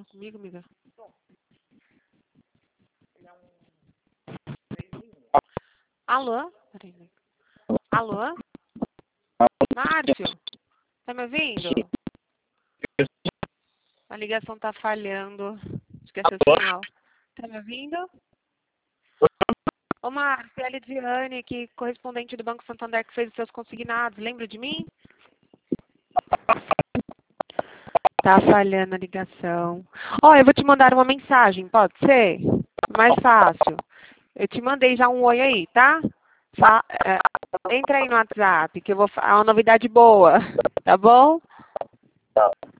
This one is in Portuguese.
fala comigo, amiga. Alô? Peraí. Alô? Márcio? Tá me ouvindo? A ligação tá falhando. Acho que é seu sinal. Tá me ouvindo? Ô, Márcio, é a Lidiane aqui, correspondente do Banco Santander que fez os seus consignados. Lembra de mim? Tá falhando a ligação. Ó, eu vou te mandar uma mensagem, pode ser? Mais fácil. Eu te mandei já um oi aí, tá? Entra aí no WhatsApp, que eu vou falar uma novidade boa, tá bom?